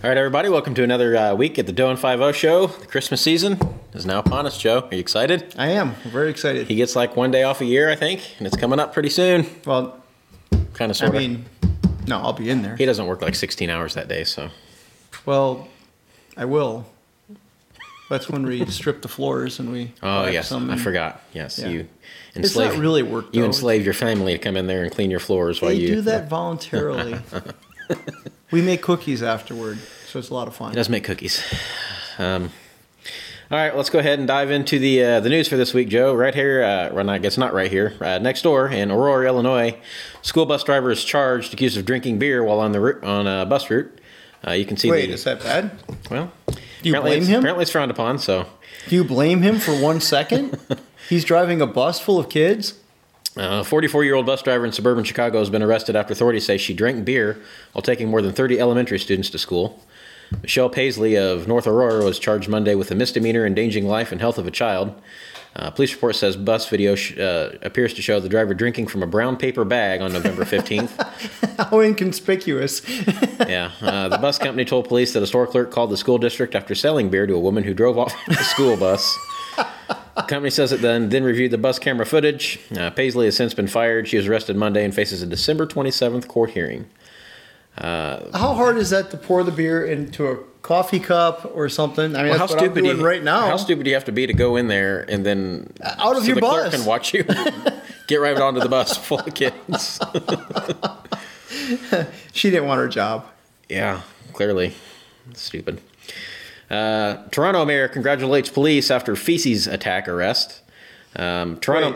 All right, everybody, welcome to another week at the Doe and 5-0 show. The Christmas season is now upon us, Joe. Are you excited? I am. Very excited. He gets like one day off a year, I think, and it's coming up pretty soon. Well, kind of, sort of. I mean, no, I'll be in there. He doesn't work like 16 hours that day, so. Well, I will. That's when we strip the floors and we. Oh, yes. I forgot. Yes. Yeah. You it's not really work, though. You enslave your family to come in there and clean your floors while you. They do that voluntarily. We make cookies afterward, so it's a lot of fun. He does make cookies. All right, let's go ahead and dive into the news for this week, Joe. Right here, well, I guess not right here. Next door in Aurora, Illinois, school bus driver is charged, accused of drinking beer while on a bus route. You can see. Wait, is that bad? Well, do you blame him? Apparently, it's frowned upon. So, do you blame him for 1 second? He's driving a bus full of kids. A 44-year-old bus driver in suburban Chicago has been arrested after authorities say she drank beer while taking more than 30 elementary students to school. Michelle Paisley of North Aurora was charged Monday with a misdemeanor endangering life and health of a child. Police report says bus video appears to show the driver drinking from a brown paper bag on November 15th. How inconspicuous. Yeah. The bus company told police that a store clerk called the school district after selling beer to a woman who drove off the school bus. The company says it then reviewed the bus camera footage. Paisley has since been fired. She was arrested Monday and faces a December 27th court hearing. How hard is that to pour the beer into a coffee cup or something? I mean, that's what I'm doing right now. How stupid do you have to be to go in there and then out of your the bus clerk can watch you get right onto the bus full of kids? She didn't want her job. Yeah, clearly. Stupid. Toronto mayor congratulates police after feces attack arrest. Toronto.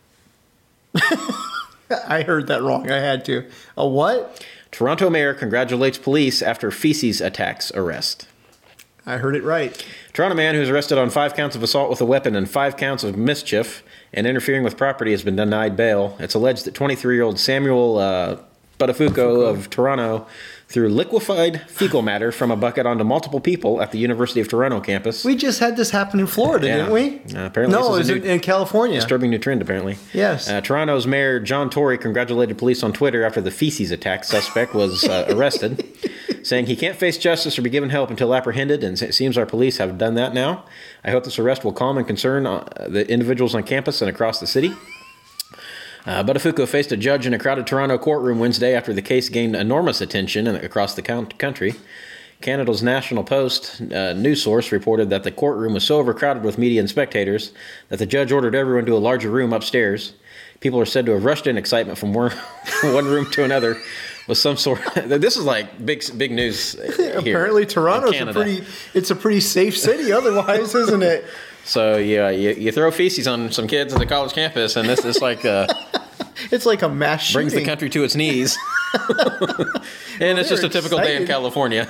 I heard that wrong. I had to. A what? Toronto mayor congratulates police after feces attacks arrest. I heard it right. Toronto man who was arrested on 5 counts of assault with a weapon and 5 counts of mischief and interfering with property has been denied bail. It's alleged that 23-year-old Samuel Buttafuoco of Toronto threw liquefied fecal matter from a bucket onto multiple people at the University of Toronto campus. We just had this happen in Florida, didn't we? Apparently no, it was in California. Disturbing new trend, apparently. Yes. Toronto's Mayor John Tory congratulated police on Twitter after the feces attack suspect was arrested, saying he can't face justice or be given help until apprehended, and it seems our police have done that now. I hope this arrest will calm and concern the individuals on campus and across the city. Buttafuoco faced a judge in a crowded Toronto courtroom Wednesday after the case gained enormous attention across the country. Canada's National Post news source reported that the courtroom was so overcrowded with media and spectators that the judge ordered everyone to a larger room upstairs. People are said to have rushed in excitement from one room to another with some sort. This is like big news here. Apparently, Toronto's a pretty safe city otherwise, isn't it? So yeah, you throw feces on some kids at the college campus, and this is like it's like a mass shooting. Brings the country to its knees. And it's just a typical day in California.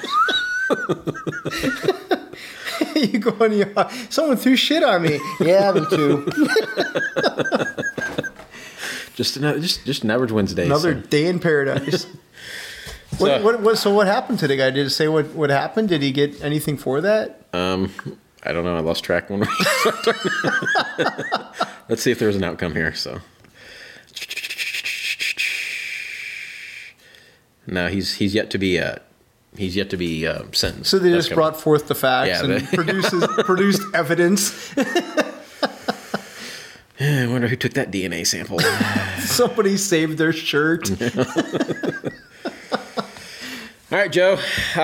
You go on someone threw shit on me. Yeah, me too. just an average Wednesday. Another day in paradise. So what happened to the guy? Did it say what happened? Did he get anything for that? I don't know. I lost track when we Let's see if there's an outcome here. So, no, he's yet to be sentenced. So they just brought forth the facts and produced evidence. I wonder who took that DNA sample. Somebody saved their shirt. All right, Joe.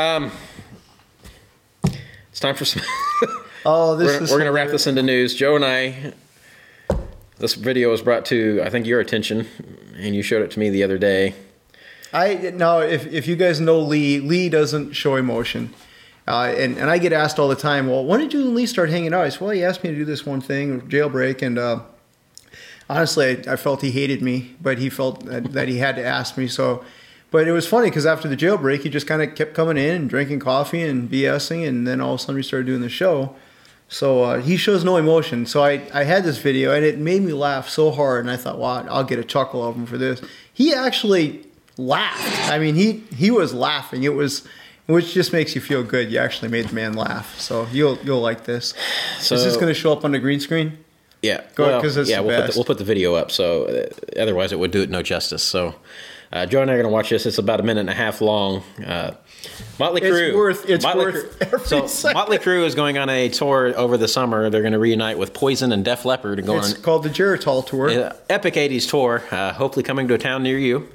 It's time for some. We're going to wrap this into news. Joe and I. This video was brought to, I think, your attention, and you showed it to me the other day. If you guys know Lee doesn't show emotion. And I get asked all the time, well, when did you and Lee start hanging out? I said, well, he asked me to do this one thing, jailbreak, and honestly, I felt he hated me, but he felt that he had to ask me. So, but it was funny because after the jailbreak, he just kind of kept coming in and drinking coffee and BSing, and then all of a sudden we started doing the show. So he shows no emotion. So I had this video, and it made me laugh so hard, and I thought, wow, I'll get a chuckle of him for this. He actually laughed. I mean, he was laughing. Which just makes you feel good. You actually made the man laugh. So you'll like this. So, is this going to show up on the green screen? Yeah. We'll put the video up. So otherwise, it would do it no justice. So Joe and I are going to watch this. It's about a minute and a half long. Motley Crue. It's worth every second. Motley Crue is going on a tour over the summer. They're going to reunite with Poison and Def Leppard and go It's on called the Geritol Tour. epic 80s tour. Hopefully coming to a town near you.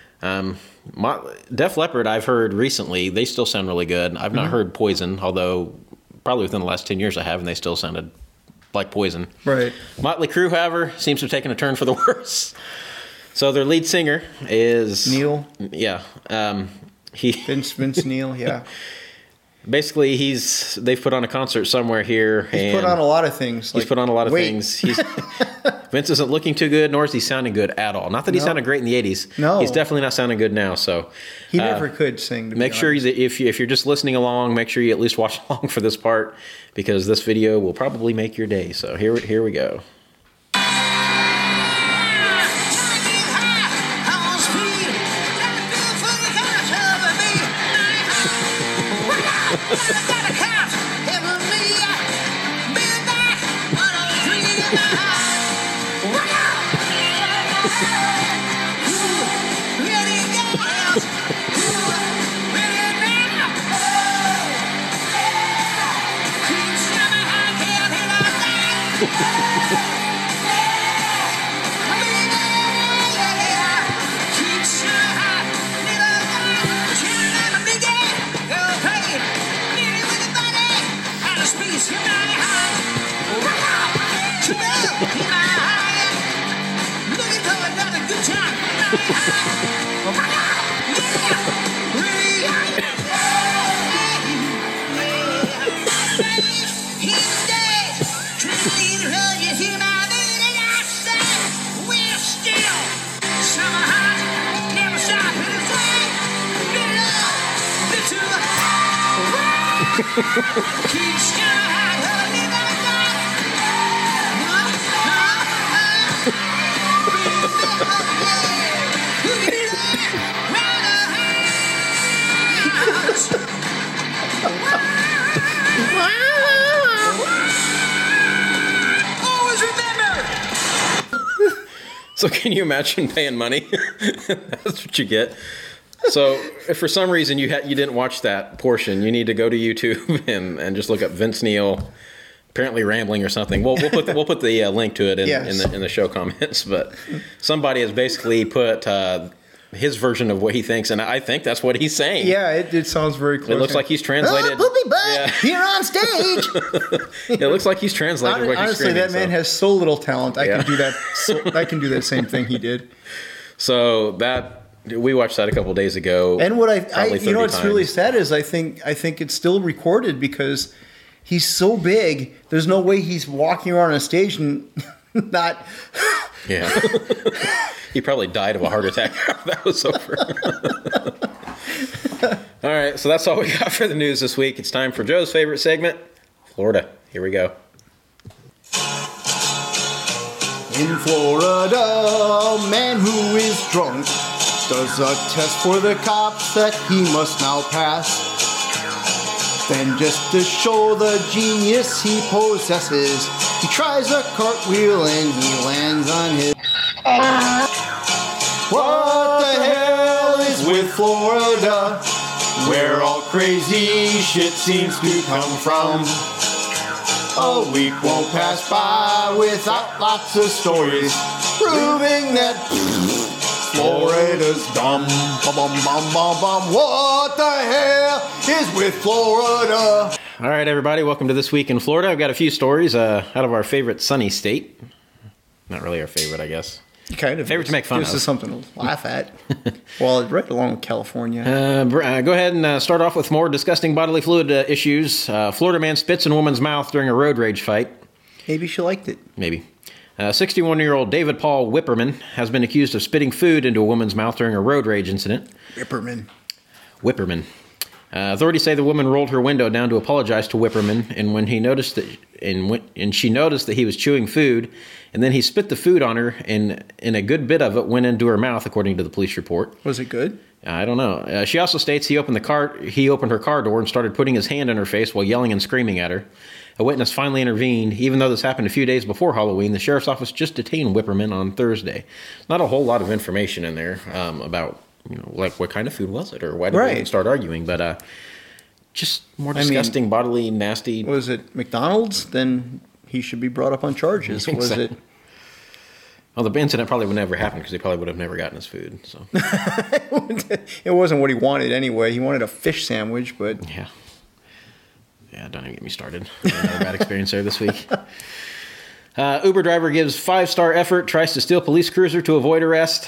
Def Leppard, I've heard recently, they still sound really good. I've not heard Poison, although probably within the last 10 years I have, and they still sounded like Poison. Right. Motley Crue, however, seems to have taken a turn for the worse. So their lead singer is Neil. Yeah. Vince Neil, yeah. Basically, they've put on a concert somewhere here. He's put on a lot of things. He's put on a lot of things. Vince isn't looking too good, nor is he sounding good at all. Not that he sounded great in the 80s. No. He's definitely not sounding good now. So he never could sing. Make sure that if you're just listening along, make sure you at least watch along for this part, because this video will probably make your day. So here we go. So can you imagine paying money? That's what you get. So if for some reason you didn't watch that portion, you need to go to YouTube and just look up Vince Neil, apparently rambling or something. We'll put the link to it in the show comments. But somebody has basically put his version of what he thinks, and I think that's what he's saying. Yeah, it sounds very close. It looks like he's translated. Poopy butt here on stage. It looks like he's translated what he's screaming. Honestly, that man has so little talent. I can do that. I can do that same thing he did. So we watched that a couple of days ago. And what what's really sad is I think it's still recorded because he's so big. There's no way he's walking around on stage and not. Yeah. He probably died of a heart attack after that was over. All right, so that's all we got for the news this week. It's time for Joe's favorite segment, Florida. Here we go. In Florida, a man who is drunk does a test for the cops that he must now pass. Then just to show the genius he possesses, he tries a cartwheel and he lands on his... What the hell is with Florida, where all crazy shit seems to come from? A week won't pass by without lots of stories proving that Florida's dumb. Bum, bum, bum, bum, bum. What the hell is with Florida? All right, everybody, welcome to This Week in Florida. I've got a few stories out of our favorite sunny state. Not really our favorite, I guess. Kind of. Favorite to make fun of. This is something to laugh at. Well, right along with California. Go ahead and start off with more disgusting bodily fluid issues. Florida man spits in woman's mouth during a road rage fight. Maybe she liked it. Maybe. 61-year-old David Paul Whipperman has been accused of spitting food into a woman's mouth during a road rage incident. Whipperman. Authorities say the woman rolled her window down to apologize to Whipperman, and when he noticed that, and she noticed that he was chewing food, and then he spit the food on her, and a good bit of it went into her mouth, according to the police report. Was it good? I don't know. She also states he opened her car door and started putting his hand in her face while yelling and screaming at her. A witness finally intervened. Even though this happened a few days before Halloween, the sheriff's office just detained Whipperman on Thursday. Not a whole lot of information in there about like what kind of food was it, or why did we even start arguing? But just more disgusting, bodily, nasty. Was it McDonald's? Then he should be brought up on charges. Was it? Well, the incident probably would never happen because he probably would have never gotten his food. So it wasn't what he wanted anyway. He wanted a fish sandwich, but yeah, don't even get me started. Another bad experience there this week. Uber driver gives 5-star effort, tries to steal police cruiser to avoid arrest.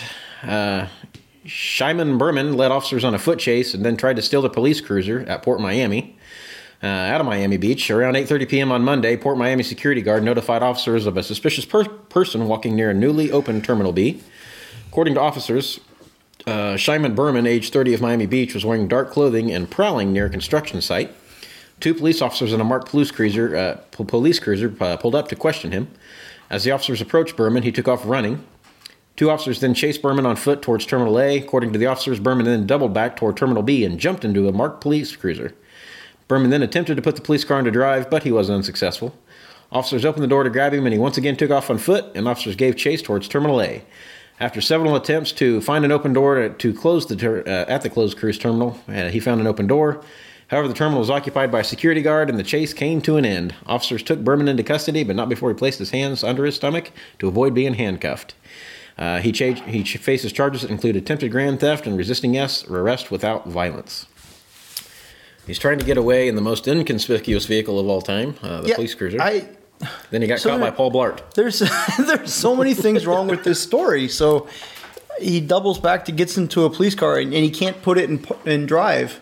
Shimon Berman led officers on a foot chase and then tried to steal the police cruiser at Port Miami. Out of Miami Beach, around 8:30 p.m. on Monday, Port Miami security guard notified officers of a suspicious person walking near a newly opened Terminal B. According to officers, Shimon Berman, age 30 of Miami Beach, was wearing dark clothing and prowling near a construction site. 2 police officers in a marked police cruiser pulled up to question him. As the officers approached Berman, he took off running. 2 officers then chased Berman on foot towards Terminal A. According to the officers, Berman then doubled back toward Terminal B and jumped into a marked police cruiser. Berman then attempted to put the police car into drive, but he was unsuccessful. Officers opened the door to grab him, and he once again took off on foot, and officers gave chase towards Terminal A. After several attempts to find an open door to close at the closed cruise terminal, he found an open door. However, the terminal was occupied by a security guard, and the chase came to an end. Officers took Berman into custody, but not before he placed his hands under his stomach to avoid being handcuffed. He faces charges that include attempted grand theft and resisting arrest without violence. He's trying to get away in the most inconspicuous vehicle of all time, the police cruiser. Then he got caught by Paul Blart. There's so many things wrong with this story. So he doubles back to gets into a police car and he can't put it in drive.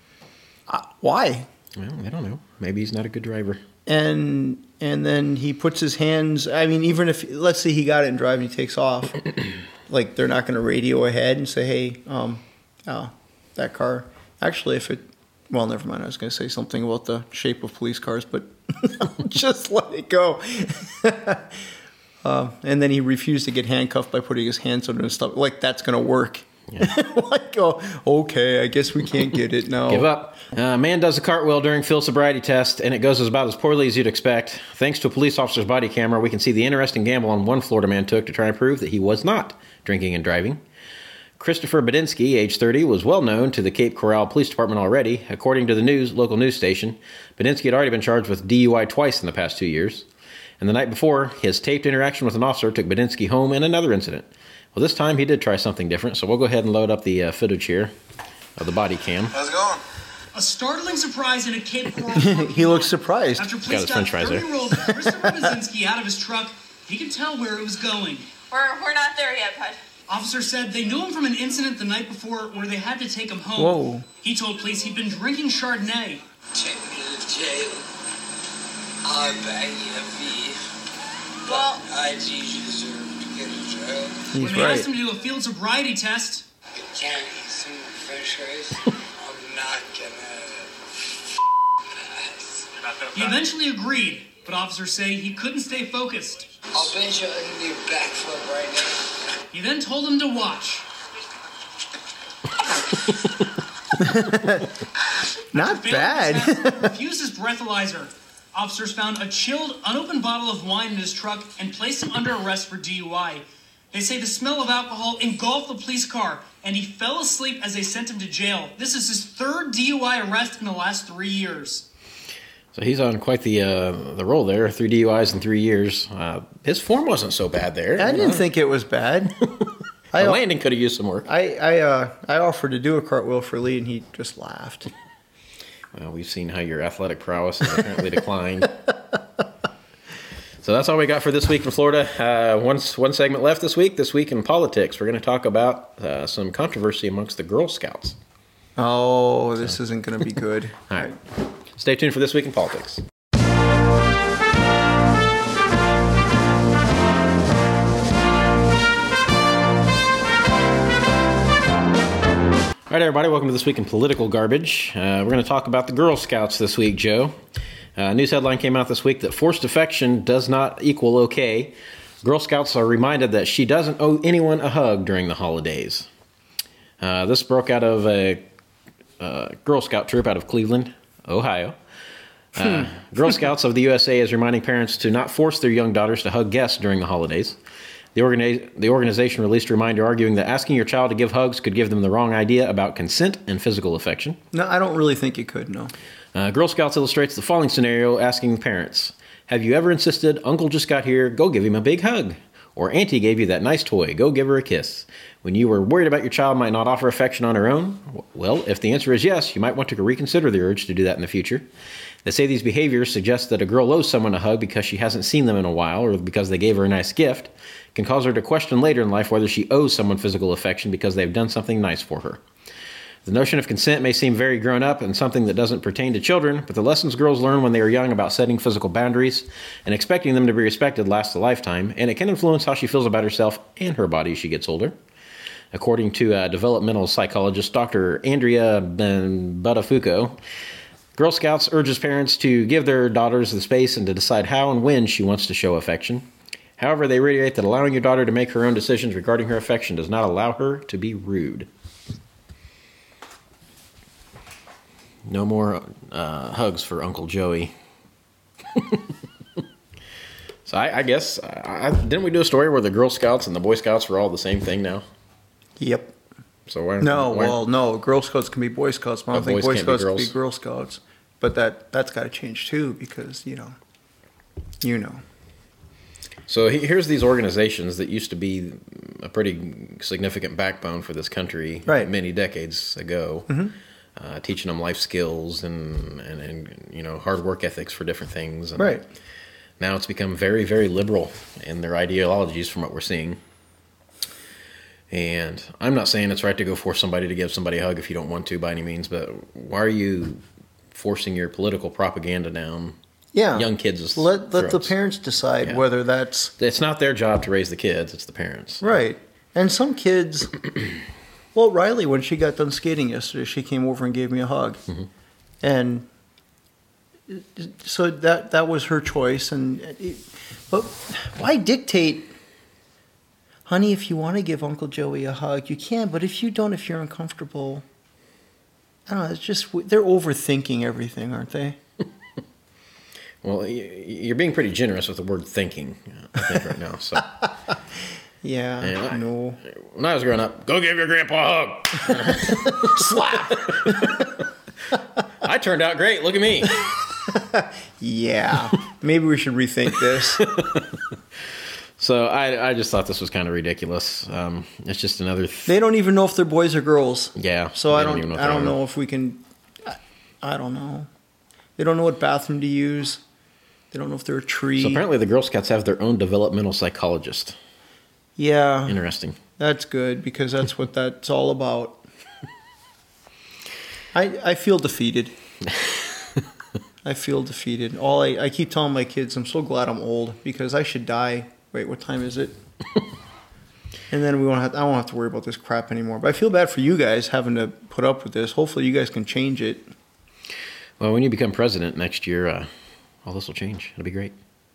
Why? Well, I don't know. Maybe he's not a good driver. And then he puts his hands. I mean, even if let's say he got it in drive and he takes off, like they're not going to radio ahead and say, "Hey, that car." Actually, if it. Well, never mind. I was going to say something about the shape of police cars, but just let it go. And then he refused to get handcuffed by putting his hands under his stomach. Like, that's going to work. Yeah. Like, okay, I guess we can't get it now. Give up. A man does a cartwheel during field sobriety test, and it goes about as poorly as you'd expect. Thanks to a police officer's body camera, we can see the interesting gamble one Florida man took to try and prove that he was not drinking and driving. Christopher Badinsky, age 30, was well known to the Cape Coral Police Department already. According to the local news station, Badinsky had already been charged with DUI twice in the past 2 years. And the night before, his taped interaction with an officer took Badinsky home in another incident. Well, this time he did try something different, so we'll go ahead and load up the footage here of the body cam. How's it going? A startling surprise in a Cape Coral. He looks surprised. After police got 30-year-old Christopher Badinsky out of his truck, he could tell where it was going. We're not there yet, bud. Officers said they knew him from an incident the night before where they had to take him home. Whoa. He told police he'd been drinking Chardonnay. Take me to jail. I'll bang you a fee. Well, I deserve to get a jail. He's When they right. asked him to do a field sobriety test, Can't eat some french fries. I'm not gonna pass. he eventually agreed, but officers say he couldn't stay focused. I'll bet you I can do a backflip right now. He then told him to watch. Not bad. Refused his breathalyzer. Officers found a chilled, unopened bottle of wine in his truck and placed him under arrest for DUI. They say the smell of alcohol engulfed the police car, and he fell asleep as they sent him to jail. This is his 3rd DUI arrest in the last 3 years. So he's on quite the roll there. 3 DUIs in 3 years. His form wasn't so bad there. I didn't think it was bad. The landing could have used some work. I offered to do a cartwheel for Lee, and he just laughed. Well, we've seen how your athletic prowess has apparently declined. So that's all we got for this week in Florida. One segment left this week. This week in politics, we're going to talk about some controversy amongst the Girl Scouts. Oh, this isn't going to be good. All right. Stay tuned for This Week in Politics. All right, everybody, welcome to This Week in Political Garbage. We're going to talk about the Girl Scouts this week, Joe. News headline came out this week that forced affection does not equal okay. Girl Scouts are reminded that she doesn't owe anyone a hug during the holidays. This broke out of a Girl Scout troop out of Cleveland, Ohio. Girl Scouts of the USA is reminding parents to not force their young daughters to hug guests during the holidays. The organization released a reminder arguing that asking your child to give hugs could give them the wrong idea about consent and physical affection. No, I don't really think it could, no. Girl Scouts illustrates the following scenario, asking the parents, have you ever insisted, Uncle just got here, go give him a big hug? Or Auntie gave you that nice toy, go give her a kiss? When you were worried about your child might not offer affection on her own? Well, if the answer is yes, you might want to reconsider the urge to do that in the future. They say these behaviors suggest that a girl owes someone a hug because she hasn't seen them in a while or because they gave her a nice gift, can cause her to question later in life whether she owes someone physical affection because they've done something nice for her. The notion of consent may seem very grown up and something that doesn't pertain to children, but the lessons girls learn when they are young about setting physical boundaries and expecting them to be respected lasts a lifetime, and it can influence how she feels about herself and her body as she gets older. According to developmental psychologist Dr. Andrea Buttafuoco, Girl Scouts urges parents to give their daughters the space and to decide how and when she wants to show affection. However, they reiterate that allowing your daughter to make her own decisions regarding her affection does not allow her to be rude. No more hugs for Uncle Joey. So I guess, didn't we do a story where the Girl Scouts and the Boy Scouts were all the same thing now? Yep. So why? No. Girl Scouts can be Boy Scouts, but I don't think Boy Scouts can be girls. Girl Scouts. But that's got to change too, because you know. So here's these organizations that used to be a pretty significant backbone for this country many decades ago. Mm-hmm. Teaching them life skills and hard work ethics for different things. And right. Now it's become very, very liberal in their ideologies from what we're seeing. And I'm not saying it's right to go force somebody to give somebody a hug if you don't want to by any means, but why are you forcing your political propaganda down young kids' Let the throats? parents decide whether that's... It's not their job to raise the kids, it's the parents. Right. And some kids... Well, Riley, when she got done skating yesterday, she came over and gave me a hug. Mm-hmm. And so that was her choice. But why dictate, honey, if you want to give Uncle Joey a hug, you can. But if you don't, if you're uncomfortable, I don't know. It's just, they're overthinking everything, aren't they? Well, you're being pretty generous with the word thinking, I think, right now. So. Yeah, I know. When I was growing up, go give your grandpa a hug. Slap. I turned out great. Look at me. Yeah. Maybe we should rethink this. So I just thought this was kind of ridiculous. It's just another... They don't even know if they're boys or girls. Yeah. So I don't know if we can... I don't know. They don't know what bathroom to use. They don't know if they're a tree. So apparently the Girl Scouts have their own developmental psychologist. Yeah. Interesting. That's good, because that's what that's all about. I feel defeated. I feel defeated. I keep telling my kids, I'm so glad I'm old, because I should die. Wait, what time is it? And then I won't have to worry about this crap anymore. But I feel bad for you guys having to put up with this. Hopefully you guys can change it. Well, when you become president next year, all this will change. It'll be great.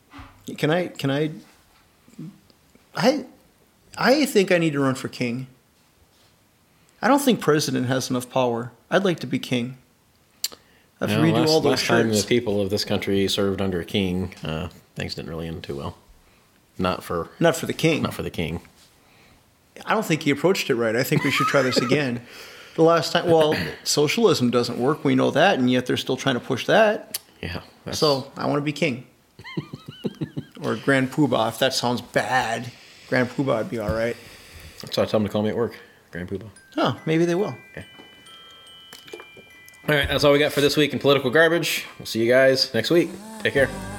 I think I need to run for king. I don't think president has enough power. I'd like to be king. I have to redo all those last time shirts. the people of this country served under a king, things didn't really end too well. Not for the king. Not for the king. I don't think he approached it right. I think we should try this again. The last time, socialism doesn't work. We know that, and yet they're still trying to push that. Yeah. So I want to be king. Or Grand Poobah, if that sounds bad. Grand Poobah would be all right. That's what I tell them to call me at work. Grand Poobah. Oh, maybe they will. Okay. All right, that's all we got for this week in Political Garbage. We'll see you guys next week. Take care.